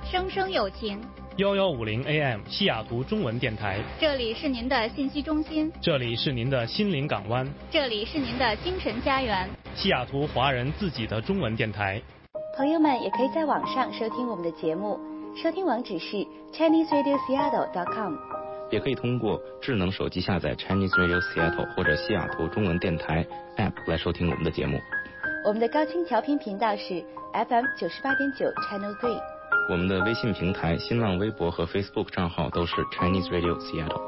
声声有情。 1150 AM 西雅图中文电台， 这里是您的信息中心， 这里是您的心灵港湾， 这里是您的精神家园， 西雅图华人自己的中文电台。 朋友们也可以在网上收听我们的节目，收听网址是 ChineseRadioSeattle.com， 也可以通过智能手机下载 Chinese Radio Seattle 或者西雅图中文电台 App 来收听我们的节目。 我们的高清调频频道是 FM 98.9 Channel 3。 我们的微信平台、新浪微博和 Facebook 账号都是 Chinese Radio Seattle。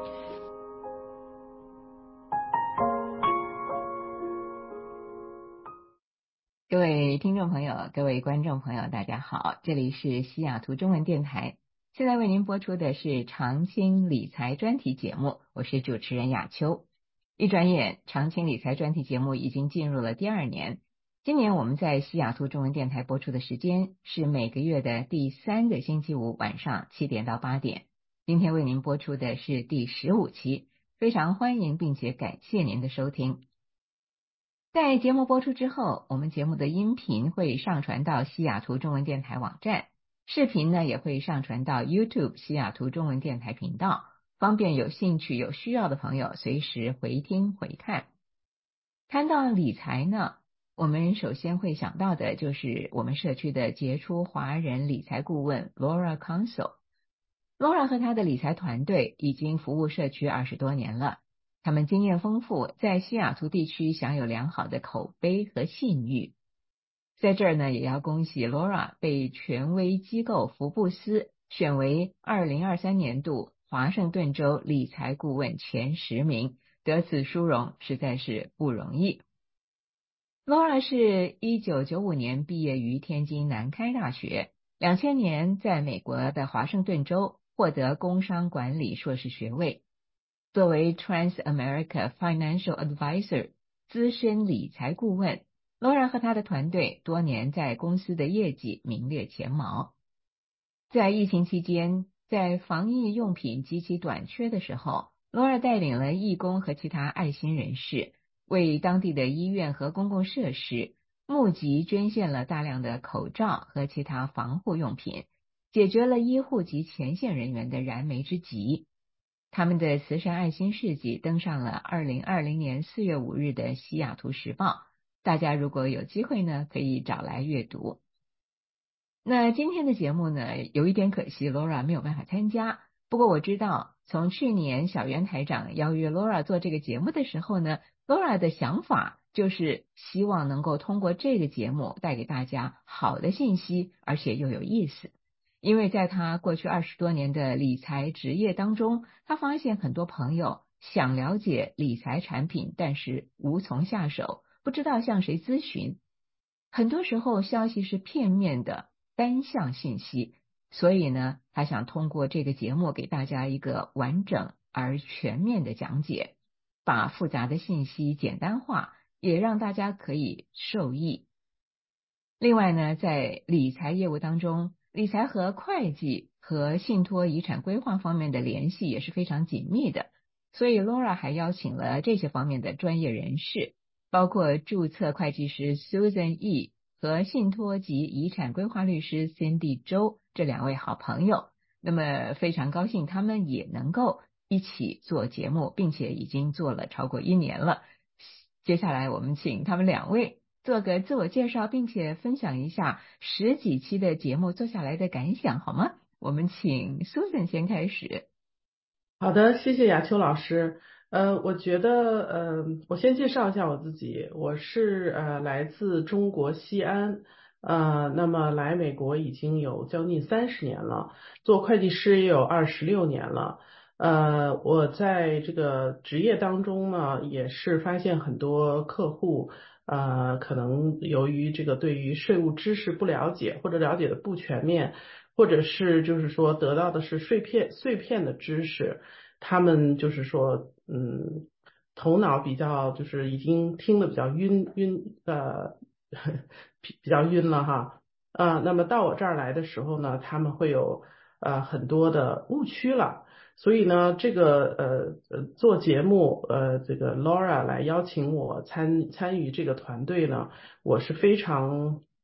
各位听众朋友，各位观众朋友，大家好，这里是西雅图中文电台，现在为您播出的是长青理财专题节目，我是主持人雅秋。一转眼，长青理财专题节目已经进入了第2年。今年我们在西雅图中文电台播出的时间是每个月的第3个星期五晚上7点到8点。今天为您播出的是第15期，非常欢迎并且感谢您的收听。在节目播出之后，我们节目的音频会上传到西雅图中文电台网站，视频呢也会上传到 YouTube 西雅图中文电台频道，方便有兴趣有需要的朋友随时回听回看。谈到理财呢，我们首先会想到的就是我们社区的杰出华人理财顾问 Laura Council。Laura 和她的理财团队已经服务社区20多年了，他们经验丰富，在西雅图地区享有良好的口碑和信誉。在这儿呢，也要恭喜 Laura 被权威机构福布斯选为2023年度华盛顿州理财顾问前10名，得此殊荣实在是不容易。Laura 是1995年毕业于天津南开大学，2000年在美国的华盛顿州获得工商管理硕士学位。作为 Trans-America Financial Advisor 资深理财顾问， Laura 和她的团队多年在公司的业绩名列前茅。在疫情期间，在防疫用品极其短缺的时候， Laura 带领了义工和其他爱心人士，为当地的医院和公共设施募集捐献了大量的口罩和其他防护用品，解决了医护及前线人员的燃眉之急。他们的慈善爱心事迹登上了2020年4月5日的西雅图时报，大家如果有机会呢，可以找来阅读。那今天的节目呢，有一点可惜 Laura 没有办法参加，不过我知道从去年小袁台长邀约 Laura 做这个节目的时候呢， Laura 的想法就是希望能够通过这个节目带给大家好的信息，而且又有意思。因为在他过去20多年的理财职业当中，他发现很多朋友想了解理财产品，但是无从下手，不知道向谁咨询。很多时候消息是片面的单向信息，所以呢，他想通过这个节目给大家一个完整而全面的讲解，把复杂的信息简单化，也让大家可以受益。另外呢，在理财业务当中，理财和会计和信托遗产规划方面的联系也是非常紧密的，所以 Laura 还邀请了这些方面的专业人士，包括注册会计师 Susan E 和信托及遗产规划律师 Cindy 周这2位好朋友。那么非常高兴他们也能够一起做节目，并且已经做了超过1年了。接下来我们请他们2位做个自我介绍，并且分享一下10几期的节目做下来的感想，好吗？我们请 Susan 先开始。 好的，谢谢雅秋老师。我觉得我先介绍一下我自己，我是来自中国西安，那么来美国已经有将近30年了，做会计师也有26年了。我在这个职业当中呢，也是发现很多客户可能由于这个对于税务知识不了解，或者了解的不全面，或者是就是说得到的是碎片的知识，他们就是说头脑比较就是已经听得比较比较晕了哈。那么到我这儿来的时候呢，他们会有很多的误区了。所以呢，这个做节目这个 Laura 来邀请我参与这个团队呢，我是非常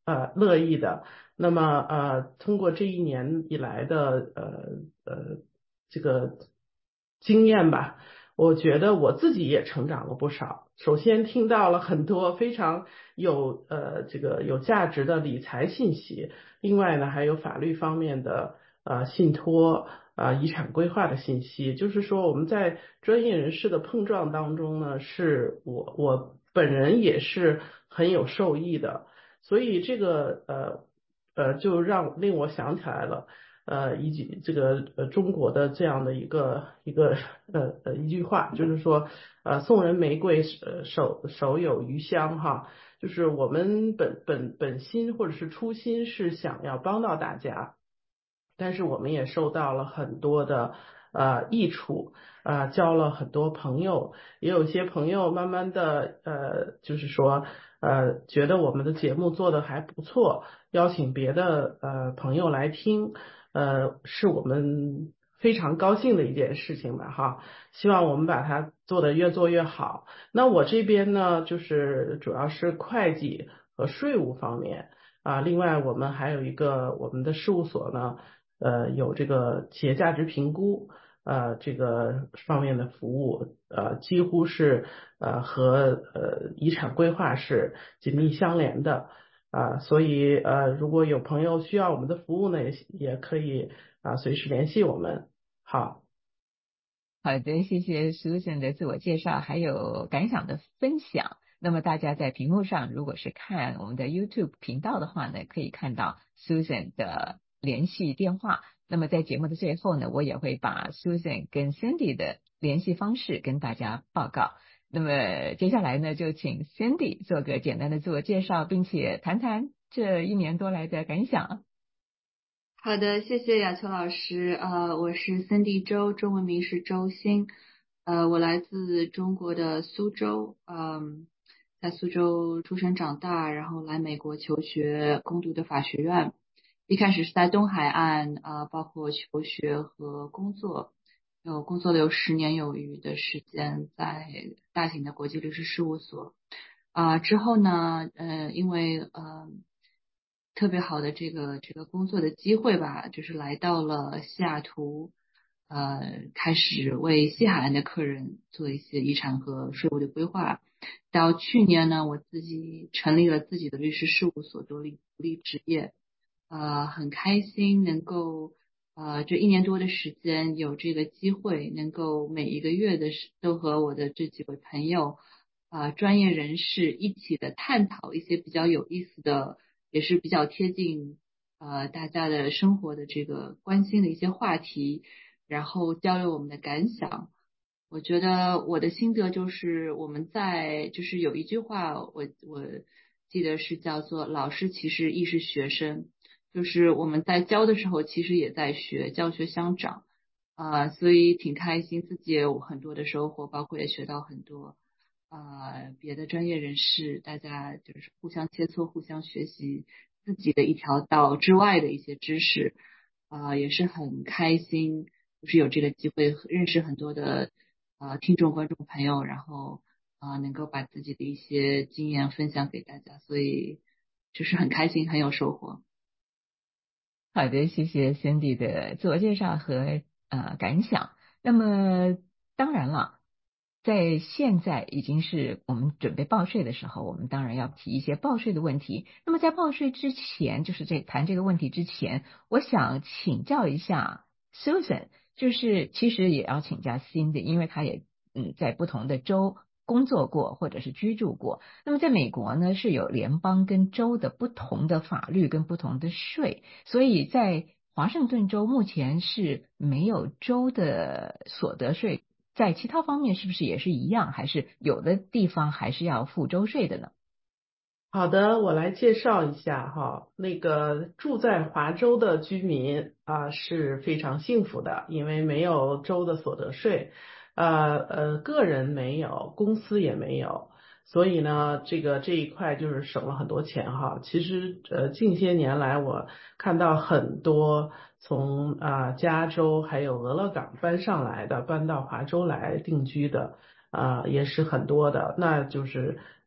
乐意的。那么通过这一年以来的这个经验吧，我觉得我自己也成长了不少。首先听到了很多非常这个有价值的理财信息，另外呢还有法律方面的信托遗产规划的信息。就是说我们在专业人士的碰撞当中呢，是我本人也是很有受益的。所以这个就令我想起来了。这个中国的这样的一句话，就是说送人玫瑰手有余香哈，就是我们本心或者是初心是想要帮到大家，但是我们也受到了很多的益处，交了很多朋友，也有一些朋友慢慢的就是说觉得我们的节目做的还不错，邀请别的朋友来听，是我们非常高兴的一件事情吧哈。希望我们把它做得越做越好。那我这边呢，就是主要是会计和税务方面另外我们还有我们的事务所呢。有这个企业价值评估这个方面的服务，几乎是和遗产规划是紧密相连的所以如果有朋友需要我们的服务呢，也可以随时联系我们。好。 好的，谢谢 Susan 的自我介绍，还有感想的分享。那么大家在屏幕上，如果是看我们的 YouTube 频道的话呢，可以看到 Susan 的联系电话。那么在节目的最后呢，我也会把 Susan 跟 Cindy 的联系方式跟大家报告。那么接下来呢，就请 Cindy 做个简单的自我介绍，并且谈谈这1年多来的感想。 好的，谢谢雅秋老师。我是 Cindy 周，中文名是周欣。我来自中国的苏州，在苏州出生长大，然后来美国求学，攻读的法学院。一开始是在东海岸包括求学和工作，工作了有10年有余的时间，在大型的国际律师事务所。之后呢，因为特别好的这个工作的机会吧，就是来到了西雅图，开始为西海岸的客人做一些遗产和税务的规划。到去年呢，我自己成立了自己的律师事务所，独立执业。很开心能够这1年多的时间有这个机会，能够每一个月都和我的这几位朋友专业人士一起的探讨一些比较有意思的，也是比较贴近大家的生活的这个关心的一些话题，然后交流我们的感想。我觉得我的心得就是就是有一句话我记得是叫做老师其实亦是学生，就是我们在教的时候其实也在学，教学相长所以挺开心，自己也有很多的收获，包括也学到很多别的专业人士，大家就是互相切磋，互相学习自己的一条道之外的一些知识也是很开心，就是有这个机会认识很多的听众观众朋友，然后能够把自己的一些经验分享给大家，所以就是很开心，很有收获。 好的，谢谢 Cindy 的自我介绍和感想。那么当然了，在现在已经是我们准备报税的时候，我们当然要提一些报税的问题。那么在报税之前，就是谈这个问题之前，我想请教一下 Susan， 就是其实也要请教 Cindy， 因为她也在不同的州工作过或者是居住过。那么在美国呢，是有联邦跟州的不同的法律跟不同的税，所以在华盛顿州目前是没有州的所得税，在其他方面是不是也是一样，还是有的地方还是要付州税的呢？ 好的，我来介绍一下哈。那个住在华州的居民是非常幸福的，因为没有州的所得税，个人没有，公司也没有，所以呢，这一块就是省了很多钱哈。其实近些年来，我看到很多从加州还有俄勒冈搬到华州来定居的也是很多的，那就是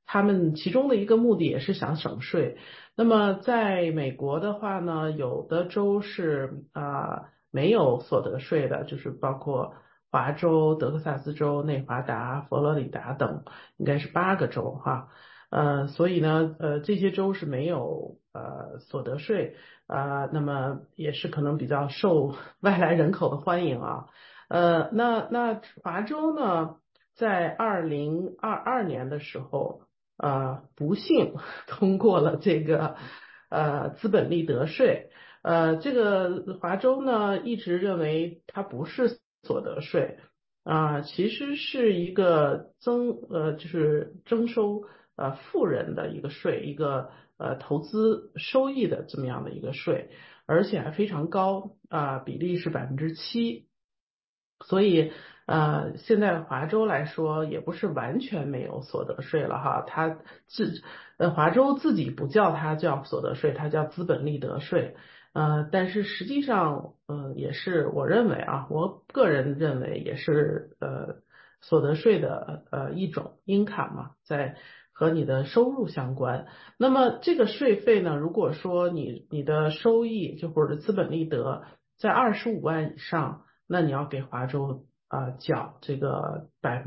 他们其中的一个目的也是想省税。那么在美国的话呢，有的州是没有所得税的，就是包括华州、德克萨斯州、内华达、佛罗里达等，应该是8个州哈。所以呢，这些州是没有所得税那么也是可能比较受外来人口的欢迎啊。那华州呢，在2022年的时候，不幸通过了这个资本利得税。这个华州呢一直认为它不是所得税其实是一个就是征收富人的一个税，一个投资收益的这么样的一个税，而且还非常高比例是7%。所以现在华州来说也不是完全没有所得税了哈，华州自己不叫它叫所得税，它叫资本利得税。但是实际上也是我认为我个人认为也是所得税的一种income嘛，在和你的收入相关。那么这个税费呢，如果说你的收益就或者资本利得在25万以上，那你要给华州缴这个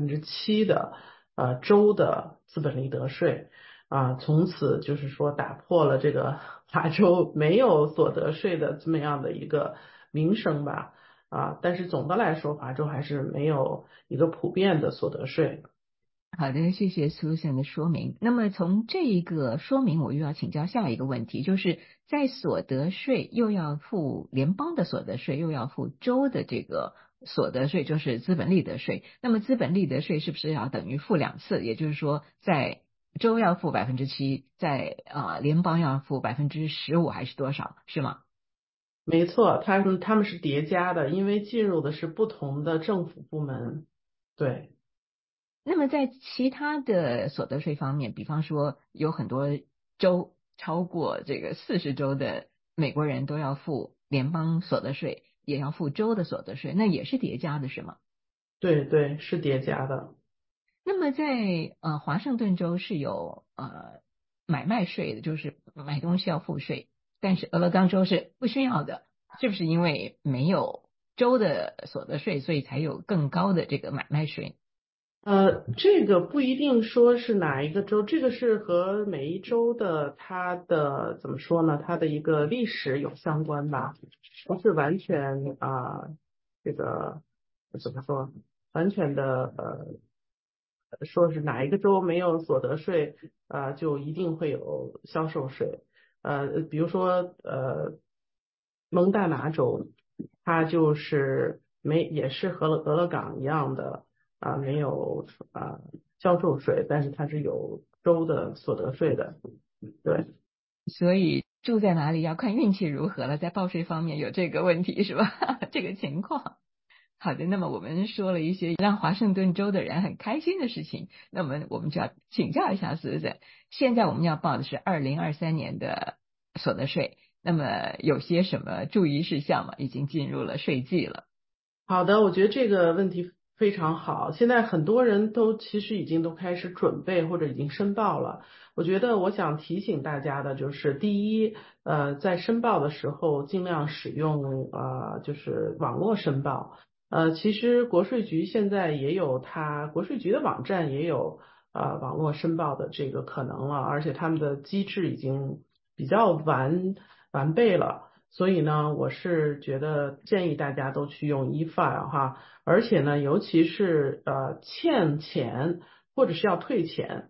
7%的州的资本利得税从此就是说打破了这个华州没有所得税的这么样的一个名声吧但是总的来说，华州还是没有一个普遍的所得税。 好的，谢谢 Susan 的说明。那么从这一个说明，我又要请教下一个问题，就是在所得税又要付联邦的所得税，又要付州的这个所得税，就是资本利得税。那么资本利得税是不是要等于付2次？也就是说，在州要付7%，在联邦要付15%还是多少？是吗？ 没错，他们是叠加的，因为进入的是不同的政府部门。对。 那么在其他的所得税方面，比方说有很多州超过这个40州的美国人都要付联邦所得税，也要付州的所得税，那也是叠加的是吗？ 对对，是叠加的。 那么在华盛顿州是有买卖税的，就是买东西要付税，但是俄勒冈州是不需要的，是不是因为没有州的所得税，所以才有更高的这个买卖税？ 这个不一定说是哪一个州，这个是和每一州的它的怎么说呢？它的一个历史有相关吧，不是完全这个怎么说，完全的说是哪一个州没有所得税就一定会有销售税。比如说蒙大拿州，它就是也是和俄勒冈一样的。没有销售税，但是它是有州的所得税的。对， 所以住在哪里要看运气如何了，在报税方面有这个问题是吧？这个情况。好的，那么我们说了一些让华盛顿州的人很开心的事情，那么我们就要请教一下Susan，现在我们要报的是2023年的所得税，那么有些什么注意事项吗？已经进入了税季了。 好的，我觉得这个问题非常好。现在很多人都其实已经都开始准备或者已经申报了。我觉得我想提醒大家的就是，第一，在申报的时候尽量使用就是网络申报。其实国税局现在也有国税局的网站也有网络申报的这个可能了，而且他们的机制已经比较完备了。所以呢，我是觉得建议大家都去用 eFile 哈，而且呢，尤其是欠钱或者是要退钱，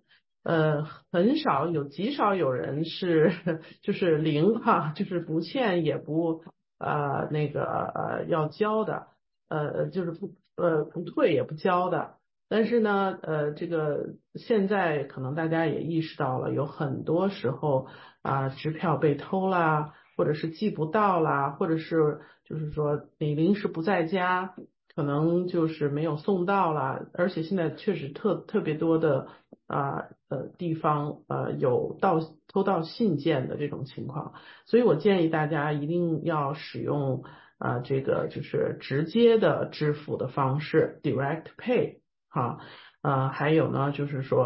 极少有人是就是零哈，就是不欠也不要交的，就是不退也不交的。但是呢，这个现在可能大家也意识到了，有很多时候支票被偷啦，或者是寄不到啦，或者是就是说你临时不在家，可能就是没有送到啦。而且现在确实特别多的地方有偷盗信件的这种情况，所以我建议大家一定要使用这个就是直接的支付的方式 direct pay。好，还有呢，就是说，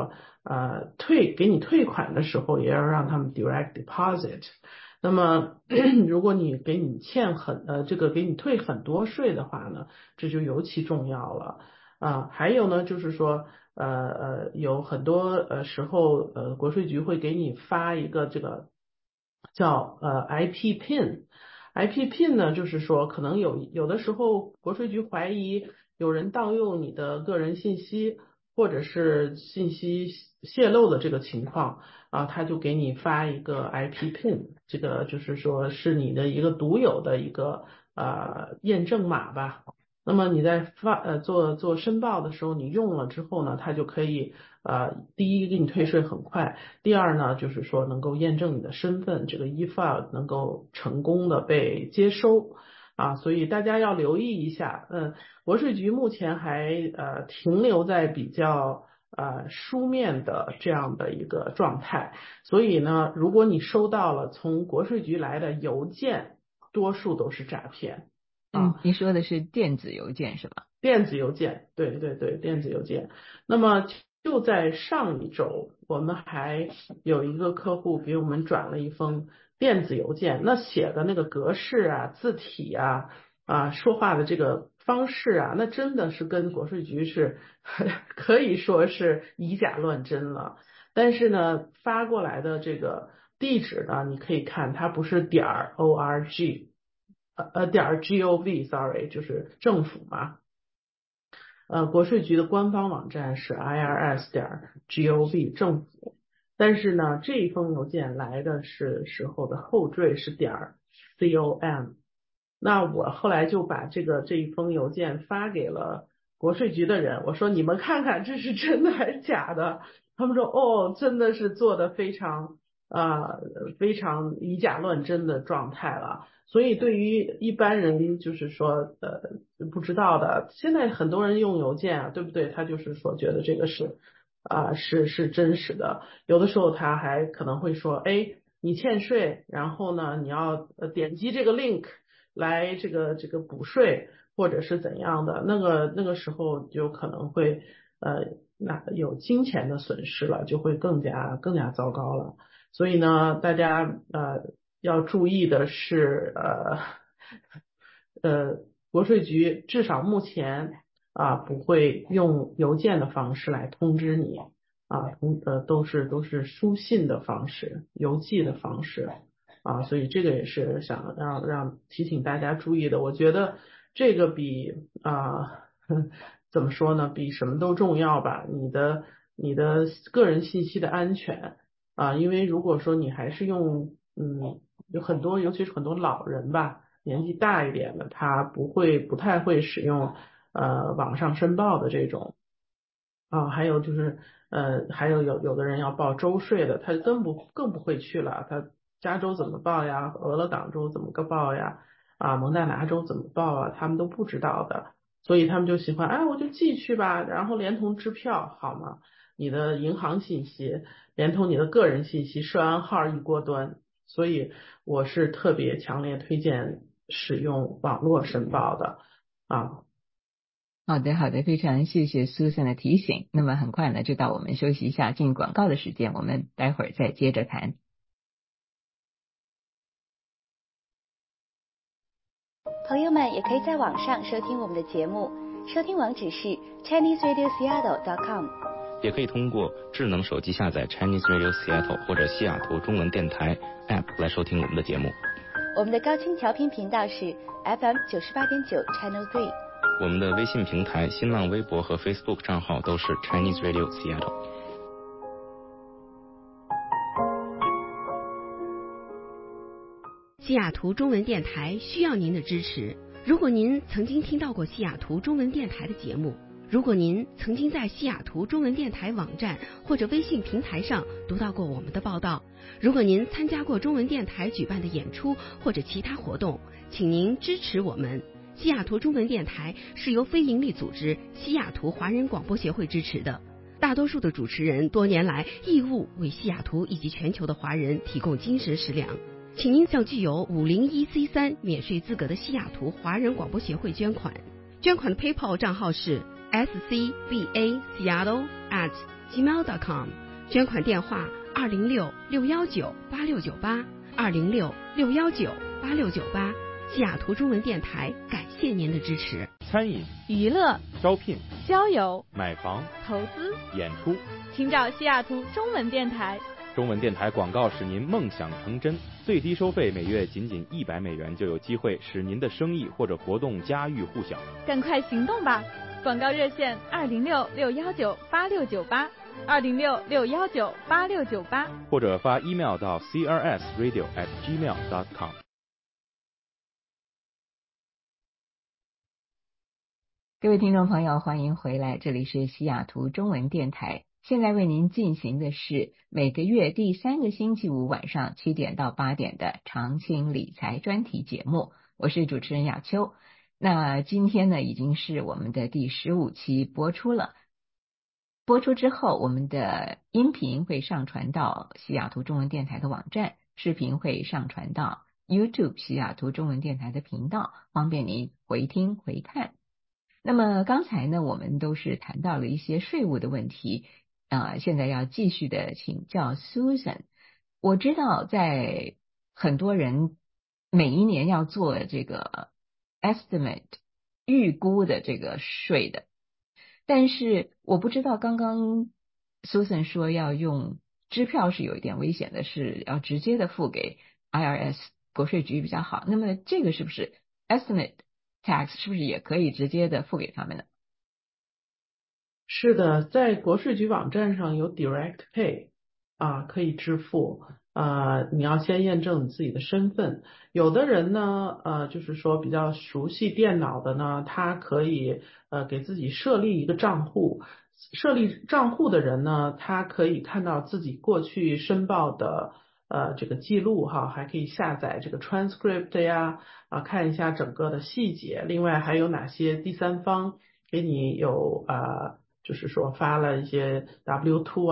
给你退款的时候，也要让他们 direct deposit。那么如果你给你退很多税的话呢，这就尤其重要了。还有呢，就是说有很多时候国税局会给你发一个这个叫IP PIN。IP PIN 呢，就是说可能有的时候国税局怀疑有人盗用你的个人信息，或者是信息泄露的这个情况他就给你发一个 IP PIN， 这个就是说是你的一个独有的一个验证码吧。那么你在做申报的时候，你用了之后呢，它就可以第一给你退税很快，第二呢就是说能够验证你的身份，这个 e-file 能够成功的被接收所以大家要留意一下。国税局目前还停留在比较书面的这样的一个状态，所以呢，如果你收到了从国税局来的邮件，多数都是诈骗。 你说的是电子邮件是吧？ 电子邮件，对对对，电子邮件。那么就在上一周，我们还有一个客户给我们转了一封电子邮件，那写的那个格式字体说话的这个方式那真的是跟国税局是可以说是以假乱真了。但是呢，发过来的这个地址呢，你可以看它不是.org。.gov，sorry， 就是政府嘛。国税局的官方网站是 irs.gov 政府，但是呢，这一封邮件来的时候的后缀是.com。那我后来就把这一封邮件发给了国税局的人，我说你们看看这是真的还是假的？他们说真的是做的非常以假乱真的状态了。所以对于一般人就是说不知道的，现在很多人用邮件对不对？他就是说觉得这个是真实的，有的时候他还可能会说你欠税，然后呢你要点击这个 link 来这个补税或者是怎样的，那个时候就可能会有金钱的损失了，就会更加糟糕了。所以呢，大家要注意的是国税局至少目前不会用邮件的方式来通知你都是书信的方式，邮寄的方式所以这个也是想让提醒大家注意的。我觉得这个比怎么说呢，比什么都重要吧，你的个人信息的安全因为如果说你还是用有很多尤其是很多老人吧，年纪大一点的，他不太会使用网上申报的这种还有就是还有的人要报州税的，他更不会去了，他加州怎么报呀，俄勒冈州怎么个报呀蒙大拿州怎么报他们都不知道的，所以他们就喜欢我就寄去吧，然后连同支票好吗，你的银行信息连同你的个人信息涉案号一锅端。所以我是特别强烈推荐使用网络申报的好的，非常谢谢 Susan 的提醒。那么很快呢，就到我们休息一下进广告的时间，我们待会儿再接着谈。 朋友们也可以在网上收听我们的节目，收听网址是 ChineseRadioSeattle.com， 也可以通过智能手机下载 Chinese Radio Seattle 或者西雅图中文电台 App 来收听我们的节目。 我们的高清调频频道是 FM 98.9 Channel 3。 我们的微信平台、新浪微博和 Facebook 账号都是 Chinese Radio Seattle。 西雅图中文电台需要您的支持。如果您曾经听到过西雅图中文电台的节目，如果您曾经在西雅图中文电台网站或者微信平台上读到过我们的报道，如果您参加过中文电台举办的演出或者其他活动，请您支持我们。西雅图中文电台是由非营利组织西雅图华人广播协会支持的，大多数的主持人多年来义务为西雅图以及全球的华人提供精神食粮。请您向具有501C3免税资格的西雅图华人广播协会捐款。捐款的 PayPal 账号是scbaseattle@gmail.com， 捐款电话206-619-8698，206-619-8698。西雅图中文电台感谢您的支持。 餐饮、 娱乐、 招聘、 交友、 买房、 投资、 演出， 请找西雅图中文电台。 中文电台广告使您梦想成真，最低收费每月仅$100就有机会使您的生意或者活动家喻户晓。 赶快行动吧！广告热线206-619-8698，206-619-8698， 或者发 email 到 crsradio@gmail.com。 各位听众朋友，欢迎回来，这里是西雅图中文电台。现在为您进行的是每个月第3个星期五晚上7点到8点的长青理财专题节目，我是主持人雅秋。那今天呢，已经是我们的第15期播出了。播出之后，我们的音频会上传到西雅图中文电台的网站，视频会上传到 YouTube 西雅图中文电台的频道，方便您回听回看。那么刚才呢，我们都是谈到了一些税务的问题，现在要继续的请教 Susan。我知道在很多人每一年要做这个 estimate 预估的这个税的，但是我不知道刚刚 Susan 说要用支票是有一点危险的，是要直接的付给 IRS 国税局比较好。那么这个是不是 estimate tax 是不是也可以直接的付给他们呢？ 是的，在国税局网站上有 Direct Pay 可以支付你要先验证你自己的身份。有的人呢就是说比较熟悉电脑的呢，他可以给自己设立一个账户。设立账户的人呢，他可以看到自己过去申报的这个记录还可以下载这个 transcript 呀看一下整个的细节。另外还有哪些第三方给你有就是说发了一些 W2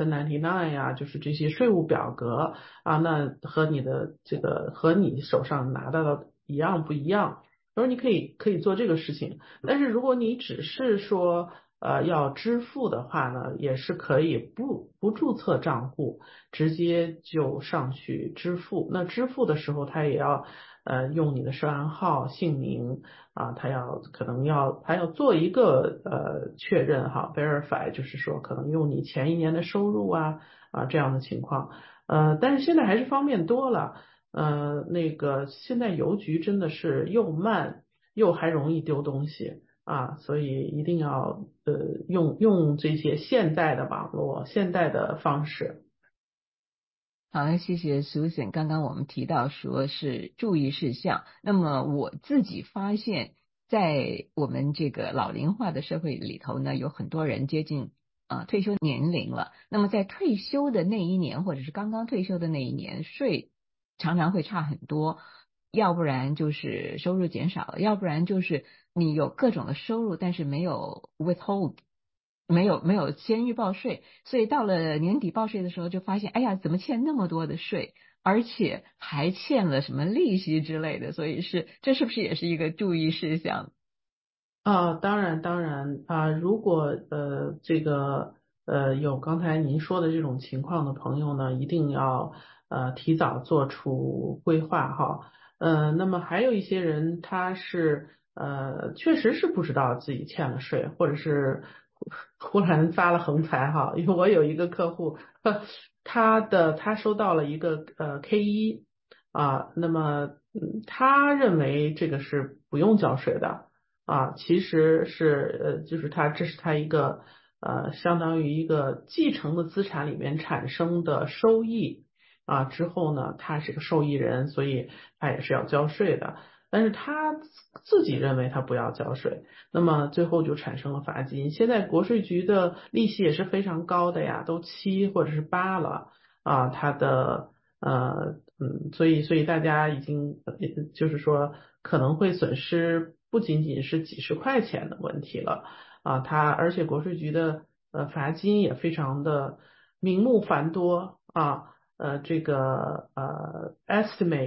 1099就是这些税务表格那和你的这个和你手上拿到的一样不一样？然后你可以做这个事情。但是如果你只是说要支付的话呢，也是可以不注册账户，直接就上去支付。那支付的时候，他也要用你的涉案号、姓名他要做一个确认verify， 就是说可能用你前一年的收入这样的情况。但是现在还是方便多了。那个现在邮局真的是又慢又还容易丢东西所以一定要用这些现代的网络、现代的方式。 好，谢谢 Susan。刚刚我们提到说是注意事项，那么我自己发现，在我们这个老龄化的社会里头呢，有很多人接近退休年龄了。那么在退休的那一年，或者是刚刚退休的那一年，税常常会差很多。要不然就是收入减少了，要不然就是你有各种的收入，但是没有 withhold， 没有先预报税，所以到了年底报税的时候就发现，哎呀，怎么欠那么多的税，而且还欠了什么利息之类的，所以这是不是也是一个注意事项？ 当然如果这个有刚才您说的这种情况的朋友呢，一定要提早做出规划那么还有一些人他是确实是不知道自己欠了税，或者是忽然发了横财因为我有一个客户他收到了一个K1那么他认为这个是不用交税的其实是就是这是他一个相当于一个继承的资产里面产生的收益之后呢，他是个受益人，所以他也是要交税的。但是他自己认为他不要交税，那么最后就产生了罚金。现在国税局的利息也是非常高的呀，都7或者是8了他的所以大家已经就是说可能会损失不仅仅是几十块钱的问题了而且国税局的罚金也非常的名目繁多这个estimate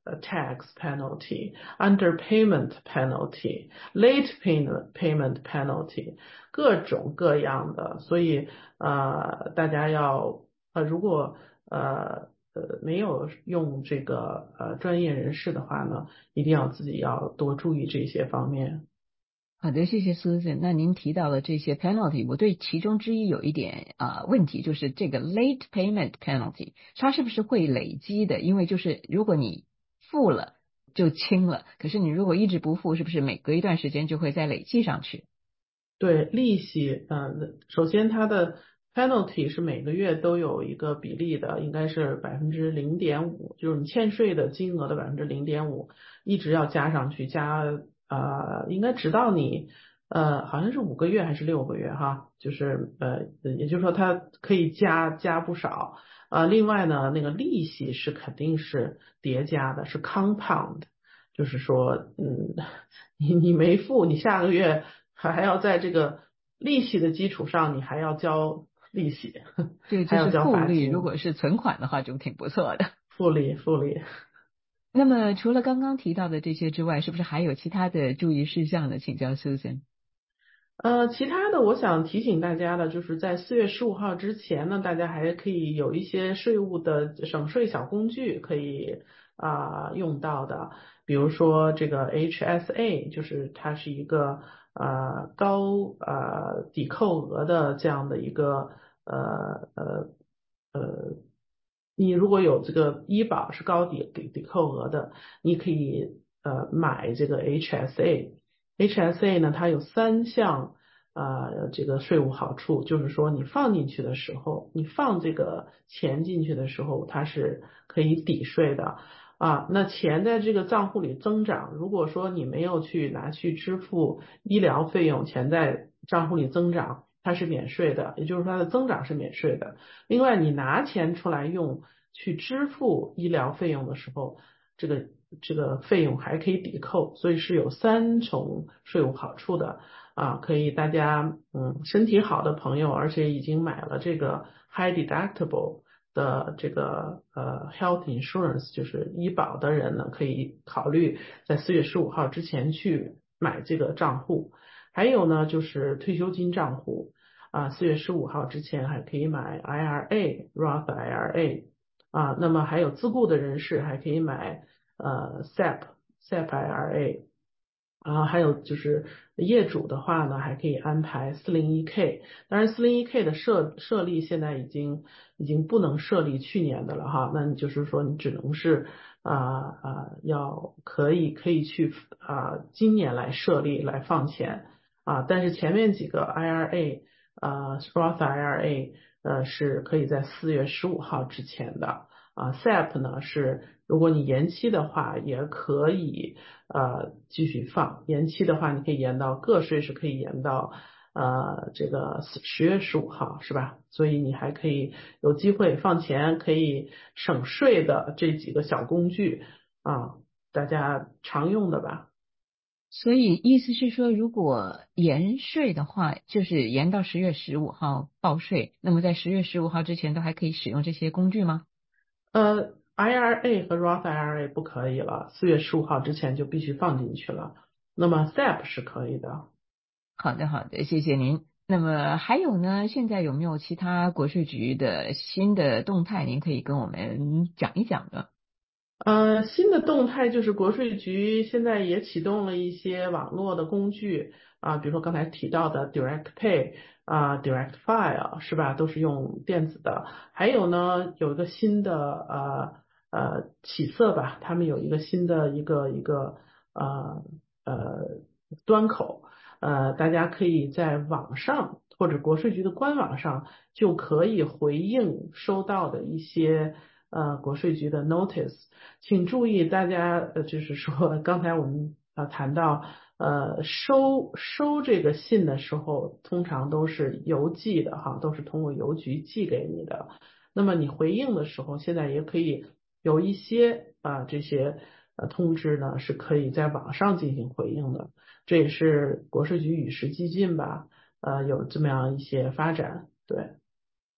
tax penalty, underpayment penalty, late payment penalty， 各种各样的。所以大家要如果没有用这个专业人士的话呢，一定要自己要多注意这些方面。 好的，谢谢 Susan。那您提到了这些 penalty， 我对其中之一有一点问题，就是这个 late payment penalty， 它是不是会累积的？因为就是如果你付了就轻了，可是你如果一直不付，是不是每隔一段时间就会再累积上去？ 对，利息，首先它的 penalty 是每个月都有一个比例的，应该是0.5%，就是你欠税的金额的0.5%，一直要加上去，应该直到你好像是5个月还是6个月哈，就是也就是说它可以加不少。另外呢，那个利息是肯定是叠加的，是 compound，就是说你没付，你下个月还要在这个利息的基础上，你还要交利息， 对， 还要交就是复利， 罚金。 如果是存款的话就挺不错的。 复利。 那么除了刚刚提到的这些之外，是不是还有其他的注意事项呢？请教 Susan。 其他的我想提醒大家的就是在4月15号之前呢，大家还可以有一些税务的省税小工具可以用到的，比如说这个 HSA， 就是它是一个高抵扣额的这样的一个你如果有这个医保是高抵扣额的，你可以买这个 HSA。HSA 呢，它有3项这个税务好处，就是说你放进去的时候，你放这个钱进去的时候，它是可以抵税的那钱在这个账户里增长，如果说你没有拿去支付医疗费用，钱在账户里增长，它是免税的，也就是说它的增长是免税的。另外，你拿钱出来用去支付医疗费用的时候，这个费用还可以抵扣，所以是有3重税务好处的可以大家身体好的朋友，而且已经买了这个 high deductible 的这个health insurance， 就是医保的人呢，可以考虑在4月15号之前去买这个账户。还有呢，就是退休金账户4月15号之前还可以买 IRA、Roth IRA 那么还有自雇的人士还可以买SEP IRA 还有就是业主的话呢，还可以安排 401k。当然 401k 的设立现在已经不能设立去年的了哈，那你就是说你只能是可以去今年来设立来放钱但是前面几个 IRA Roth IRA是可以在4月15号之前的SEP 呢是如果你延期的话也可以继续放，延期的话你可以延到个税是可以延到这个10月15号是吧？所以你还可以有机会放钱，可以省税的这几个小工具大家常用的吧。 所以意思是说，如果延税的话，就是延到10月15号报税，那么在10月15号之前都还可以使用这些工具吗 ？IRA 和 Roth IRA 不可以了，4月15号之前就必须放进去了。那么 SEP 是可以的。 好的，谢谢您。那么还有呢，现在有没有其他国税局的新的动态，您可以跟我们讲一讲的？ 新的动态就是国税局现在也启动了一些网络的工具比如说刚才提到的 Direct Pay Direct File 是吧，都是用电子的。还有呢，有一个新的起色吧，他们有一个新的一个端口大家可以在网上或者国税局的官网上就可以回应收到的一些国税局的 notice。请注意大家就是说刚才我们谈到收这个信的时候通常都是邮寄的哈，都是通过邮局寄给你的。那么你回应的时候现在也可以有一些这些通知呢是可以在网上进行回应的，这也是国税局与时俱进吧有这么样一些发展。对。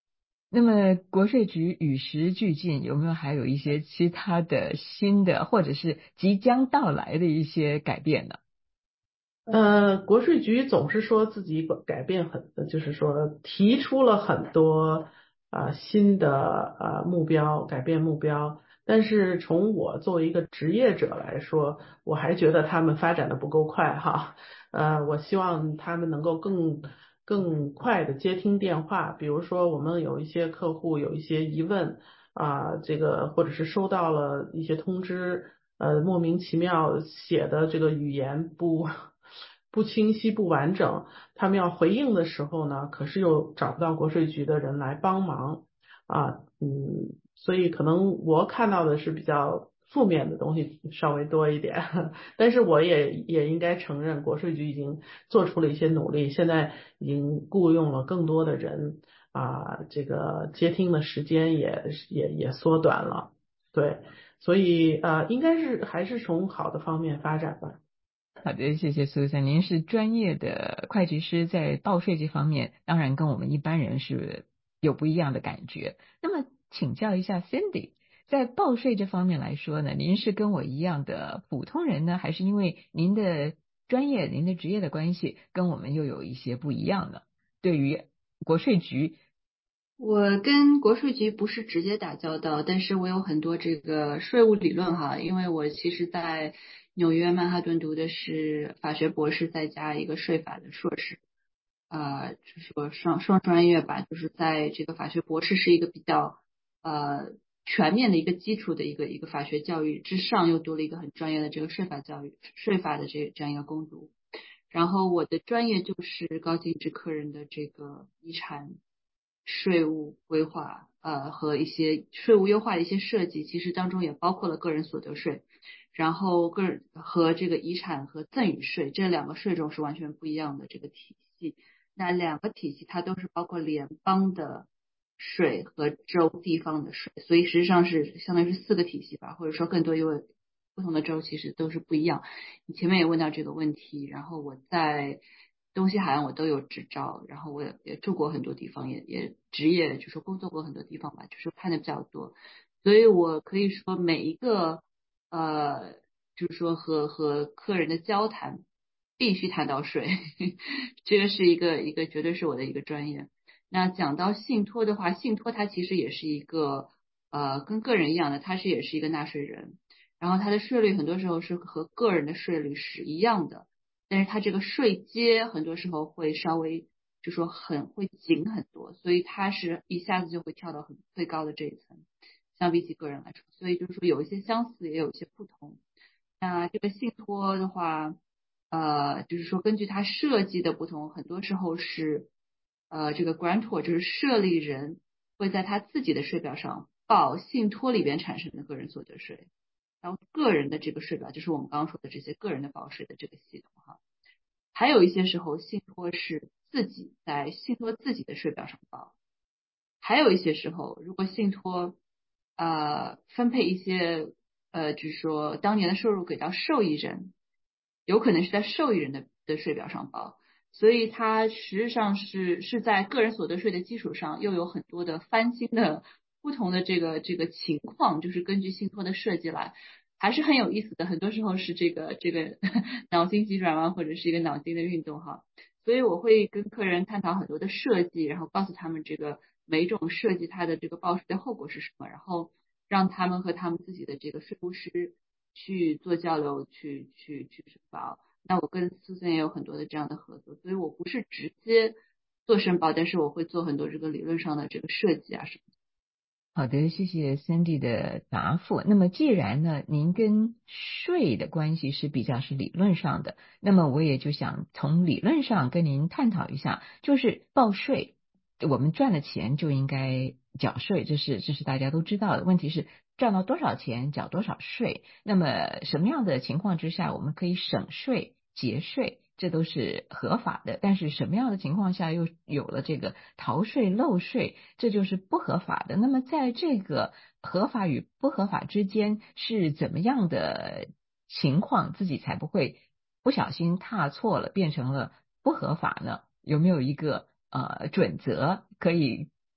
那么国税局与时俱进，有没有还有一些其他的新的或者是即将到来的一些改变呢？ 国税局总是说自己改变就是说提出了很多新的目标，改变目标。但是从我作为一个职业者来说，我还觉得他们发展的不够快哈。我希望他们能够更快的接听电话，比如说我们有一些客户有一些疑问这个或者是收到了一些通知，莫名其妙写的这个语言不清晰不完整，他们要回应的时候呢，可是又找不到国税局的人来帮忙所以可能我看到的是比较负面的东西稍微多一点，但是我也应该承认，国税局已经做出了一些努力，现在已经雇佣了更多的人这个接听的时间也缩短了，对，所以应该是还是从好的方面发展吧。 好的，谢谢苏珊。您是专业的会计师，在报税这方面，当然跟我们一般人是有不一样的感觉。那么，请教一下 Cindy，在报税这方面来说呢，您是跟我一样的普通人呢，还是因为您的专业、您的职业的关系，跟我们又有一些不一样呢？对于国税局， 我跟国税局不是直接打交道，但是我有很多这个税务理论哈，因为我其实在纽约曼哈顿读的是法学博士，再加一个税法的硕士，就是说双专业吧，就是在这个法学博士是一个比较全面的一个基础的一个法学教育之上，又多了一个很专业的这个税法教育，税法的这样一个攻读。然后我的专业就是高净值客人的这个遗产税务规划，和一些税务优化的一些设计，其实当中也包括了个人所得税，然后个人和这个遗产和赠与税这两个税种是完全不一样的这个体系。那两个体系它都是包括联邦的税和州地方的税，所以实际上是相当于是4个体系吧，或者说更多，因为不同的州其实都是不一样。你前面也问到这个问题，然后我在东西海岸我都有执照，然后我也住过很多地方，也职业就是工作过很多地方吧，就是看的比较多，所以我可以说每一个就是说和客人的交谈必须谈到税，这个是一个绝对是我的一个专业。那讲到信托的话，信托它其实也是一个跟个人一样的，它也是一个纳税人，然后它的税率很多时候是和个人的税率是一样的，但是它这个税阶很多时候会稍微就说会紧很多，所以它是一下子就会跳到最高的这一层，相比起个人来说，所以就是说有一些相似，也有一些不同。那这个信托的话，就是说根据它设计的不同，很多时候是这个 grantor 就是设立人会在他自己的税表上报信托里边产生的个人所得税，然后个人的这个税表就是我们刚刚说的这些个人的报税的这个系统哈。还有一些时候信托是自己在信托自己的税表上报，还有一些时候如果信托分配一些就是说当年的收入给到受益人，有可能是在受益人的税表上报，所以它实际上是在个人所得税的基础上又有很多的翻新的不同的这个情况，就是根据信托的设计来，还是很有意思的。很多时候是这个脑筋急转弯或者是一个脑筋的运动哈。所以我会跟客人探讨很多的设计，然后告诉他们这个每一种设计它的这个报税的后果是什么，然后让他们和他们自己的这个税务师去做交流，去申报。那我跟苏森也有很多的这样的合作，所以我不是直接做申报，但是我会做很多这个理论上的这个设计啊什么的。 好的，谢谢 Cindy 的答复。那么既然呢，您跟税的关系是比较是理论上的，那么我也就想从理论上跟您探讨一下，就是报税，我们赚了钱就应该缴税，这是大家都知道的。问题是赚到多少钱缴多少税，那么什么样的情况之下我们可以省税节税，这都是合法的，但是什么样的情况下又有了这个逃税漏税，这就是不合法的。那么在这个合法与不合法之间是怎么样的情况，自己才不会不小心踏错了变成了不合法呢？有没有一个准则可以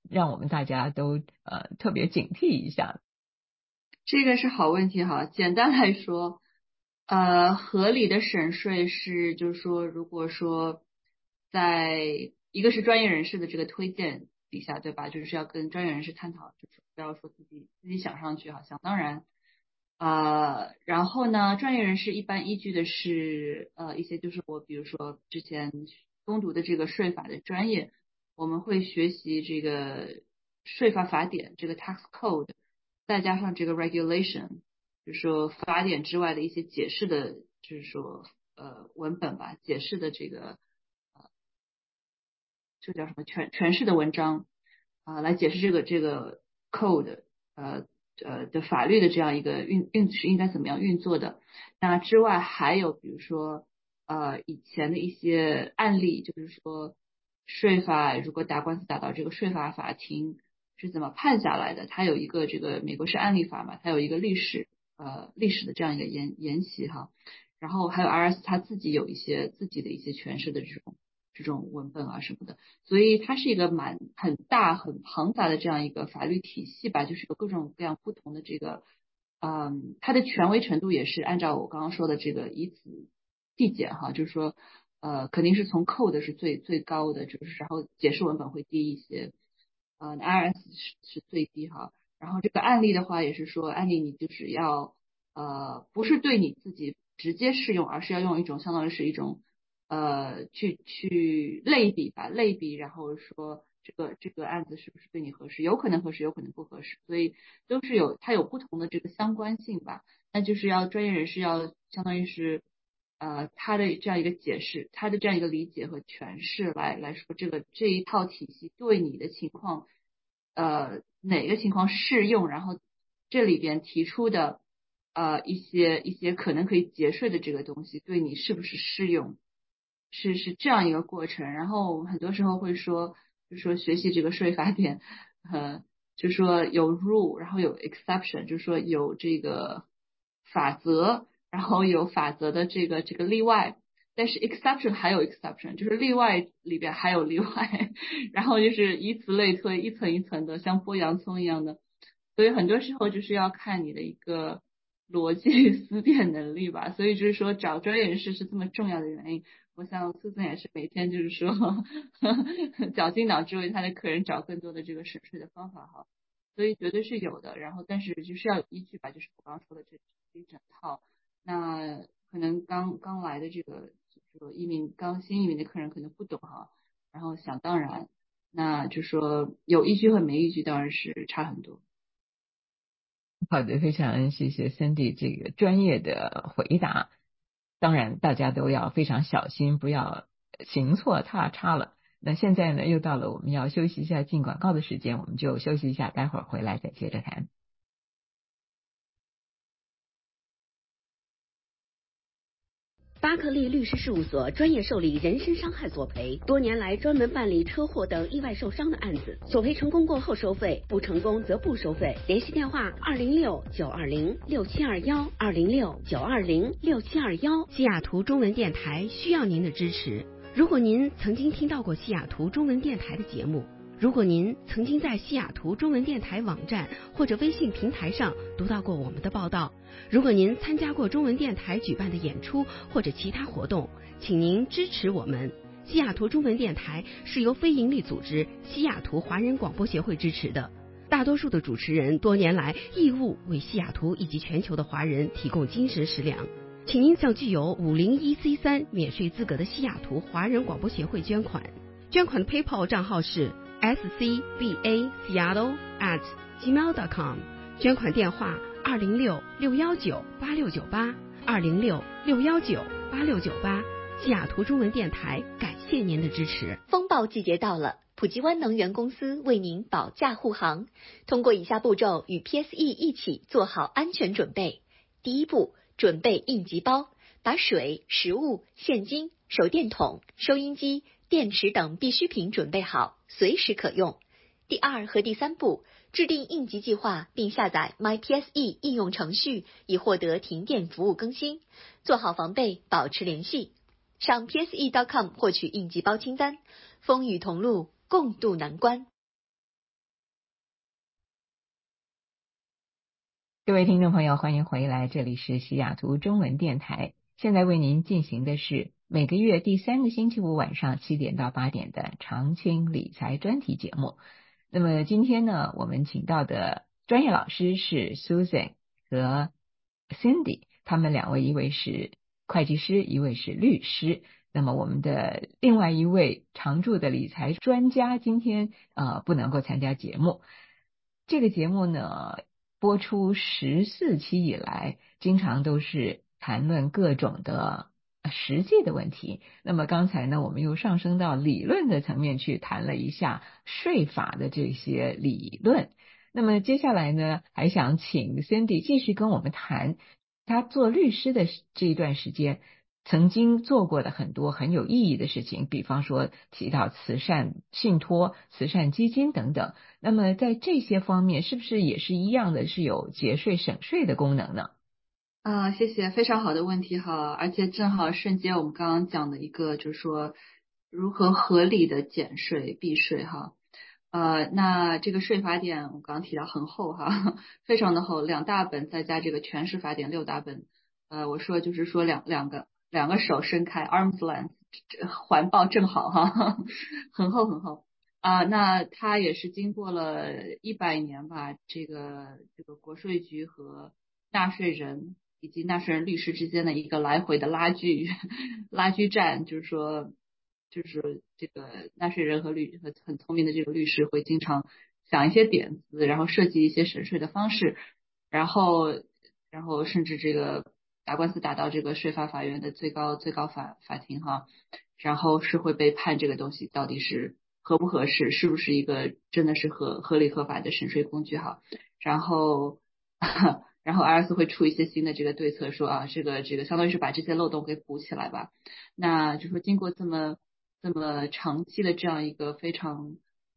让我们大家都特别警惕一下？ 这个是好问题哈。简单来说，合理的省税是，就是说，如果说在一个是专业人士的这个推荐底下，对吧？就是要跟专业人士探讨，就是不要说自己想上去哈，想当然。然后呢，专业人士一般依据的是一些就是我比如说之前攻读的这个税法的专业，我们会学习这个税法法典这个 tax code， 再加上这个 regulation， 就是说法典之外的一些解释的，就是说文本吧，解释的这个这叫什么诠释的文章来解释这个 code 的法律的这样一个是应该怎么样运作的。那之外还有比如说以前的一些案例，就是说税法如果打官司打到这个税法法庭是怎么判下来的，它有一个这个美国是案例法嘛，它有一个历史的这样一个沿袭哈。然后还有 IRS 它自己有一些自己的一些诠释的这种文本啊什么的，所以它是一个很大很庞杂的这样一个法律体系吧，就是有各种各样不同的这个，它的权威程度也是按照我刚刚说的这个以此递减哈，就是说肯定是从 code 是最高的，就是然后解释文本会低一些，IRS 是最低哈，然后这个案例的话也是说案例你就是要不是对你自己直接适用，而是要用一种相当于是一种去类比吧，类比，然后说这个案子是不是对你合适，有可能合适，有可能不合适，所以都是它有不同的这个相关性吧。那就是要专业人士要相当于是他的这样一个解释，他的这样一个理解和诠释来说这一套体系对你的情况哪个情况适用，然后这里边提出的一些可能可以节税的这个东西对你是不是适用，是这样一个过程。然后我们很多时候会说，就是说学习这个税法典，就是说有 rule， 然后有 exception， 就是说有这个法则，然后有法则的这个例外。但是 exception 还有 exception， 就是例外里边还有例外，然后就是以此类推，一层一层的，像剥洋葱一样的。所以很多时候就是要看你的一个逻辑思辨能力吧。所以就是说找专业人士是这么重要的原因。我想苏森也是每天就是说绞尽脑汁为他的客人找更多的这个省税的方法哈。所以绝对是有的。然后但是就是要依据吧，就是我刚刚说的这一整套。那可能刚来的这个就是说新移民的客人可能不懂哈，然后想当然，那就说有依据和没依据当然是差很多。 好的，非常谢谢 Cindy 这个专业的回答。当然，大家都要非常小心，不要行错踏差了。那现在呢，又到了我们要休息一下进广告的时间，我们就休息一下，待会儿回来再接着谈。 巴克利律师事务所专业受理人身伤害索赔，多年来专门办理车祸等意外受伤的案子，索赔成功过后收费，不成功则不收费。联系电话206-920-6721，206-920-6721。西雅图中文电台需要您的支持。如果您曾经听到过西雅图中文电台的节目，如果您曾经在西雅图中文电台网站或者微信平台上读到过我们的报道，如果您参加过中文电台举办的演出或者其他活动，请您支持我们。西雅图中文电台是由非营利组织西雅图华人广播协会支持的，大多数的主持人多年来义务为西雅图以及全球的华人提供精神食粮。请您向具有501C3免税资格的西雅图华人广播协会捐款。捐款的 PayPal 账号是scbaseattle@gmail.com， 捐款电话206-619-8698，206-619-8698。西雅图中文电台感谢您的支持。 风暴季节到了，普吉湾能源公司为您保驾护航，通过以下步骤与 PSE 一起做好安全准备。第一步，准备应急包，把水、食物、现金、手电筒、收音机、电池等必需品准备好，随时可用。第二和第三步，制定应急计划并下载 MyPSE 应用程序，以获得停电服务更新。做好防备，保持联系。上 PSE.com 获取应急包清单，风雨同路，共度难关。 各位听众朋友，欢迎回来，这里是西雅图中文电台。现在为您进行的是每个月第3个星期五晚上7点到8点的常青理财专题节目。那么今天呢，我们请到的专业老师是 Susan 和 Cindy， 他们2位，一位是会计师，一位是律师。那么我们的另外一位常驻的理财专家今天不能够参加节目。这个节目呢播出14期以来，经常都是谈论各种的实际的问题。那么刚才呢，我们又上升到理论的层面去谈了一下税法的这些理论。那么接下来呢，还想请 Cindy 继续跟我们谈他做律师的这一段时间曾经做过的很多很有意义的事情，比方说提到慈善信托、慈善基金等等。那么在这些方面是不是也是一样的，是有节税省税的功能呢？ 谢谢，非常好的问题哈，而且正好瞬接我们刚刚讲的一个，就是说如何合理的减税避税哈。那这个税法典我刚刚提到很厚哈，非常的厚，2大本再加这个全市法典6大本，我说就是说两个手伸开 arm's length 环抱正好哈，很厚很厚那它也是经过了100年吧，这个国税局和纳税人以及纳税人律师之间的一个来回的拉锯战，就是这个纳税人和很聪明的这个律师会经常想一些点子，然后设计一些省税的方式，然后甚至这个打官司打到这个税法法院的最高法庭哈，然后是会被判这个东西到底是合不合适，是不是一个真的是合理合法的省税工具哈，然后 IRS 会出一些新的这个对策，说这个相当于是把这些漏洞给补起来吧。那就说经过这么长期的这样一个非常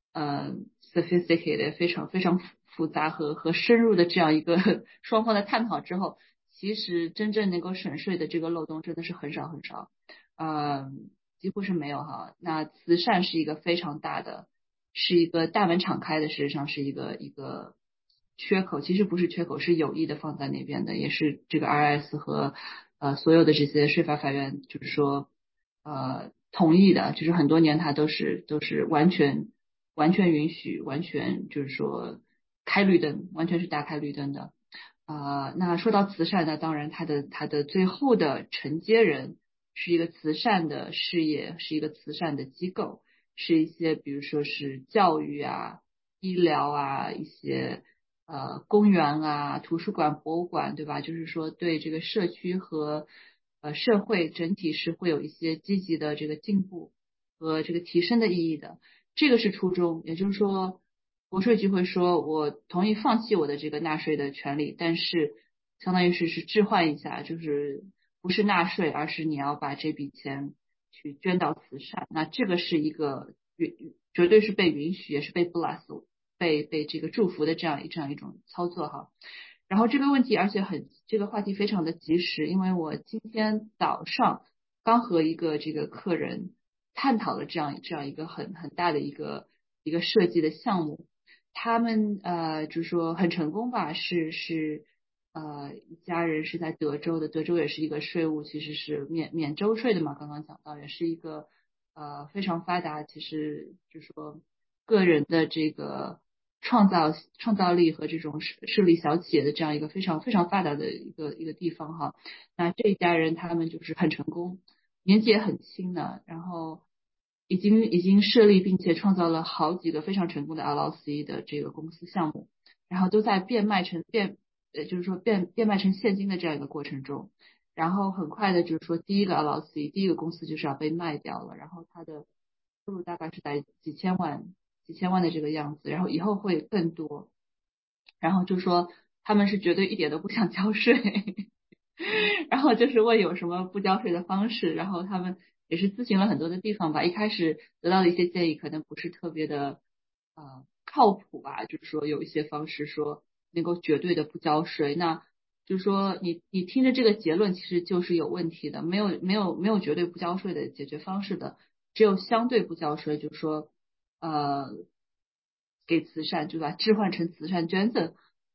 sophisticated 非常复杂和深入的这样一个双方的探讨之后，其实真正能够省税的这个漏洞真的是很少，几乎是没有哈。那慈善是一个非常大的，是一个大门敞开的，事实上是一个缺口，其实不是缺口，是有意的放在那边的，也是这个 IRS 和所有的这些税法法院就是说同意的，就是很多年它都是完全允许，完全就是说开绿灯，完全是大开绿灯的。那说到慈善呢，当然它的最后的承接人是一个慈善的事业，是一个慈善的机构，是一些比如说是教育啊、医疗啊、一些公园啊、图书馆、博物馆，对吧？就是说对这个社区和社会整体是会有一些积极的这个进步和这个提升的意义的，这个是初衷。也就是说，国税局会说我同意放弃我的这个纳税的权利，但是相当于是置换一下，就是不是纳税，而是你要把这笔钱去捐到慈善。那这个是一个绝对是被允许，也是被 bless 被这个祝福的这样一种操作哈。然后这个问题，而且这个话题非常的及时，因为我今天早上刚和一个这个客人探讨了这样一个很大的一个设计的项目，他们就是说很成功吧，是一家人是在德州的，德州也是一个税务其实是免州税的嘛，刚刚讲到也是一个非常发达，其实就是说个人的这个创造力和这种设立小企业的这样一个非常发达的一个地方哈。那这一家人他们就是很成功，年纪也很轻的，然后已经设立并且创造了好几个非常成功的 LLC 的这个公司项目，然后都在变卖成现金的这样一个过程中。然后很快的就是说第一个 LLC 第一个公司就是要被卖掉了，然后它的收入大概是在几千万的这个样子，然后以后会更多。然后就说他们是绝对一点都不想交税然后就是问有什么不交税的方式，然后他们也是咨询了很多的地方吧，一开始得到的一些建议可能不是特别的靠谱吧，就是说有一些方式说能够绝对的不交税，那就是说你听着这个结论其实就是有问题的，没有绝对不交税的解决方式的，只有相对不交税，就是说给慈善，对吧？置换成慈善捐赠，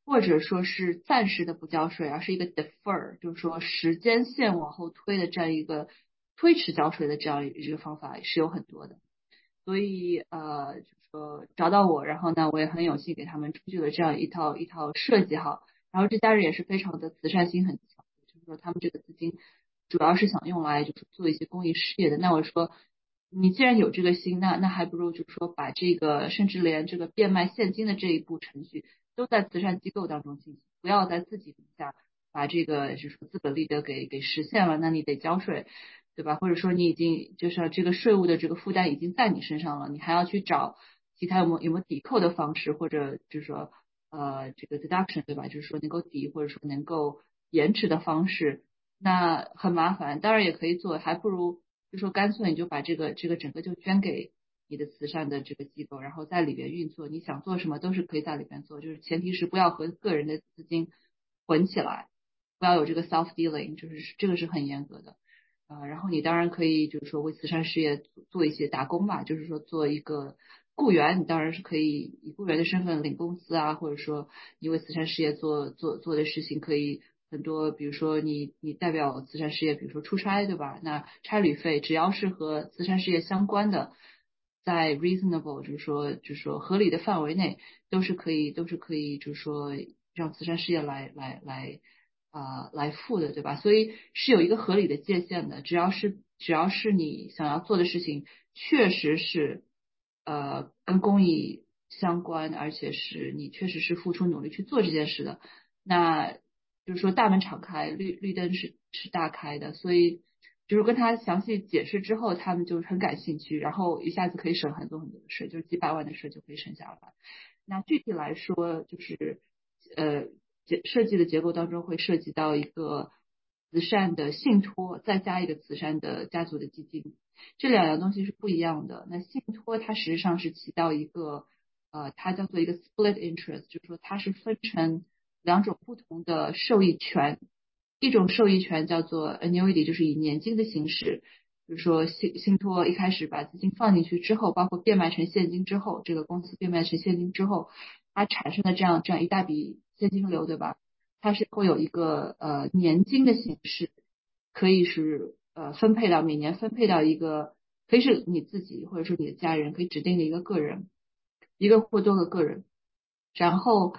或者说是暂时的不交税，而是一个 defer， 就是说时间线往后推的这样一个推迟交税的这样一个方法是有很多的。所以就是说找到我，然后呢我也很有幸给他们出具了这样一套设计哈。然后这家人也是非常的慈善心很强，就是说他们这个资金主要是想用来就是做一些公益事业的。那我说你既然有这个心，那还不如就是说把这个甚至连这个变卖现金的这一步程序都在慈善机构当中进行，不要在自己底下把这个就是说资本利得给实现了，那你得交税，对吧？或者说你已经就是这个税务的这个负担已经在你身上了，你还要去找其他有没有抵扣的方式，或者就是说这个 deduction， 对吧？就是说能够抵或者说能够延迟的方式，那很麻烦。当然也可以做，还不如就说干脆你就把这个整个就捐给你的慈善的这个机构，然后在里边运作，你想做什么都是可以在里边做，就是前提是不要和个人的资金混起来，不要有这个 self dealing， 就是这个是很严格的。然后你当然可以就是说为慈善事业做一些打工吧，就是说做一个雇员，你当然是可以以雇员的身份领工资啊，或者说你为慈善事业做的事情可以很多，比如说你代表慈善事业，比如说出差，对吧？那差旅费只要是和慈善事业相关的，在 reasonable 就是说合理的范围内，都是可以就是说让慈善事业来付的，对吧？所以是有一个合理的界限的，只要是你想要做的事情确实是跟公益相关，而且是你确实是付出努力去做这件事的，那就是说大门敞开，绿灯是大开的。所以就是跟他详细解释之后，他们就很感兴趣，然后一下子可以省很多的税，就是几百万的税就可以省下来。那具体来说就是设计的结构当中会涉及到一个慈善的信托，再加一个慈善的家族的基金，这两样东西是不一样的。那信托它实际上是起到一个它叫做一个 split interest， 就是说它是分成两种不同的受益权，一种受益权叫做 annuity， 就是以年金的形式，就是说信托一开始把资金放进去之后，包括变卖成现金之后，这个公司变卖成现金之后，它产生的这样一大笔现金流，对吧？它是会有一个年金的形式，可以是分配到每年分配到一个，可以是你自己或者说你的家人，可以指定的一个个人，一个或多个个人，然后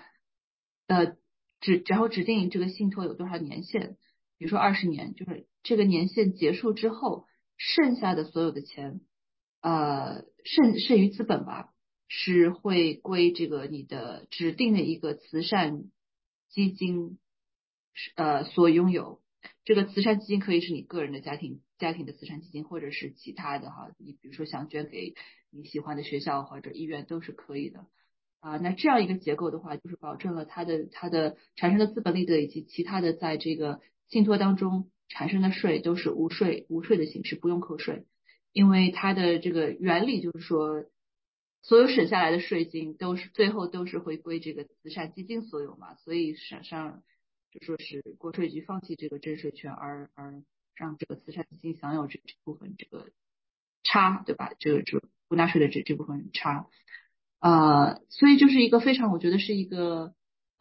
指定这个信托有多少年限，比如说20年，就是这个年限结束之后，剩下的所有的钱，剩余资本吧，是会归这个你的指定的一个慈善基金所拥有。这个慈善基金可以是你个人的家庭的慈善基金，或者是其他的哈，你比如说想捐给你喜欢的学校或者医院都是可以的。那这样一个结构的话，就是保证了它的产生的资本利得以及其他的在这个信托当中产生的税都是无税的形式，不用扣税，因为它的这个原理就是说，所有省下来的税金最后都是会归这个慈善基金所有嘛，所以省上就说是国税局放弃这个征税权，而让这个慈善基金享有这部分这个差，对吧？这不纳税的这部分差。所以就是一个非常，我觉得是一个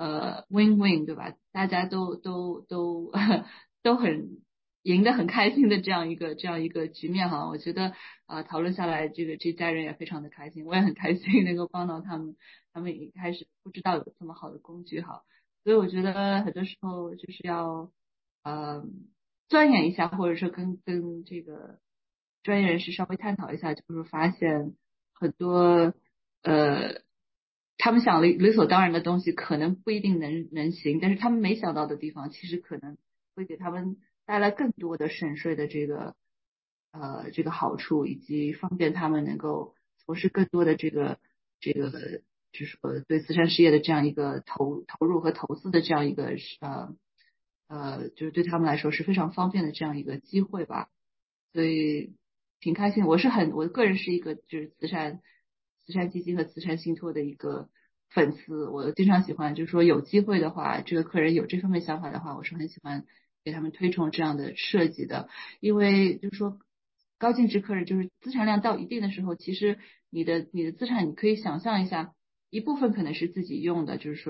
win-win， 对吧？大家都都很赢得很开心的这样一个局面哈。我觉得讨论下来，这家人也非常的开心，我也很开心能够帮到他们。他们一开始不知道有这么好的工具哈，所以我觉得很多时候就是要钻研一下，或者说跟这个专业人士稍微探讨一下，就是发现很多他们想理所当然的东西，可能不一定能行，但是他们没想到的地方，其实可能会给他们带来更多的省税的这个好处，以及方便他们能够从事更多的这个就是说对慈善事业的这样一个投入和投资的这样一个就是对他们来说是非常方便的这样一个机会吧，所以挺开心。我个人是一个就是慈善基金和慈善信托的一个粉丝，我经常喜欢就是说有机会的话，这个客人有这方面想法的话，我是很喜欢给他们推崇这样的设计的，因为就是说高净值客人就是资产量到一定的时候，其实你的资产你可以想象一下，一部分可能是自己用的，就是说